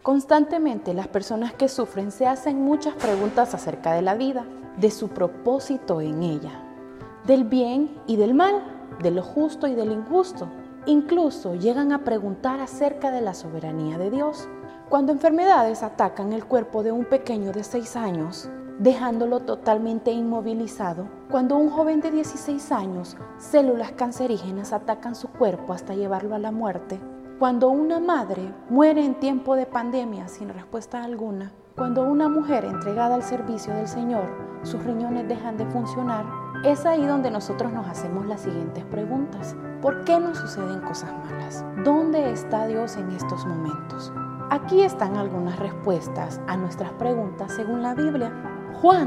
Constantemente las personas que sufren se hacen muchas preguntas acerca de la vida, de su propósito en ella, del bien y del mal, de lo justo y de lo injusto. Incluso llegan a preguntar acerca de la soberanía de Dios. Cuando enfermedades atacan el cuerpo de un pequeño de 6 años, dejándolo totalmente inmovilizado, cuando un joven de 16 años, células cancerígenas atacan su cuerpo hasta llevarlo a la muerte, cuando una madre muere en tiempo de pandemia sin respuesta alguna, cuando una mujer entregada al servicio del Señor, sus riñones dejan de funcionar, es ahí donde nosotros nos hacemos las siguientes preguntas. ¿Por qué nos suceden cosas malas? ¿Dónde está Dios en estos momentos? Aquí están algunas respuestas a nuestras preguntas según la Biblia. Juan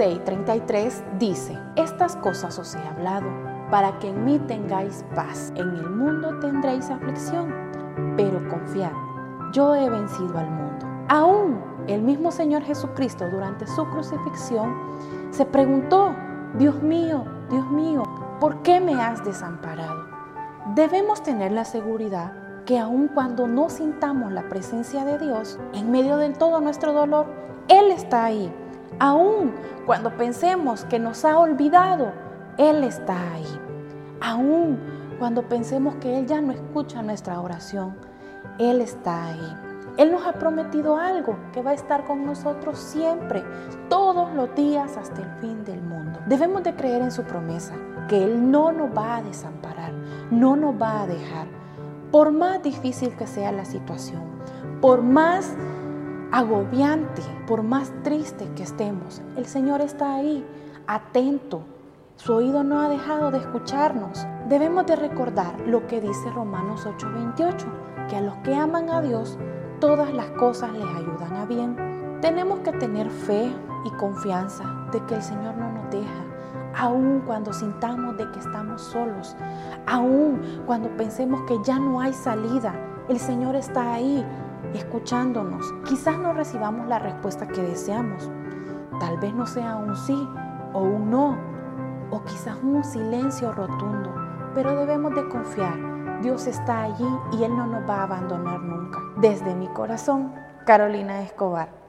16:33 dice: estas cosas os he hablado, para que en mí tengáis paz. En el mundo tendréis aflicción, pero confiad, yo he vencido al mundo. Aún el mismo Señor Jesucristo, durante su crucifixión, se preguntó: Dios mío, ¿por qué me has desamparado? Debemos tener la seguridad que aun cuando no sintamos la presencia de Dios, en medio de todo nuestro dolor, Él está ahí. Aun cuando pensemos que nos ha olvidado, Él está ahí. Aun cuando pensemos que Él ya no escucha nuestra oración, Él está ahí. Él nos ha prometido algo, que va a estar con nosotros siempre, todos los días hasta el fin del mundo. Debemos de creer en su promesa, que Él no nos va a desamparar, no nos va a dejar. Por más difícil que sea la situación, por más agobiante, por más triste que estemos, el Señor está ahí, atento. Su oído no ha dejado de escucharnos. Debemos de recordar lo que dice Romanos 8:28, que a los que aman a Dios, todas las cosas les ayudan a bien. Tenemos que tener fe y confianza de que el Señor no nos deja, aun cuando sintamos de que estamos solos, aun cuando pensemos que ya no hay salida. El Señor está ahí, escuchándonos. Quizás no recibamos la respuesta que deseamos. Tal vez no sea un sí o un no, o quizás un silencio rotundo, pero debemos de confiar. Dios está allí y Él no nos va a abandonar nunca. Desde mi corazón, Carolina Escobar.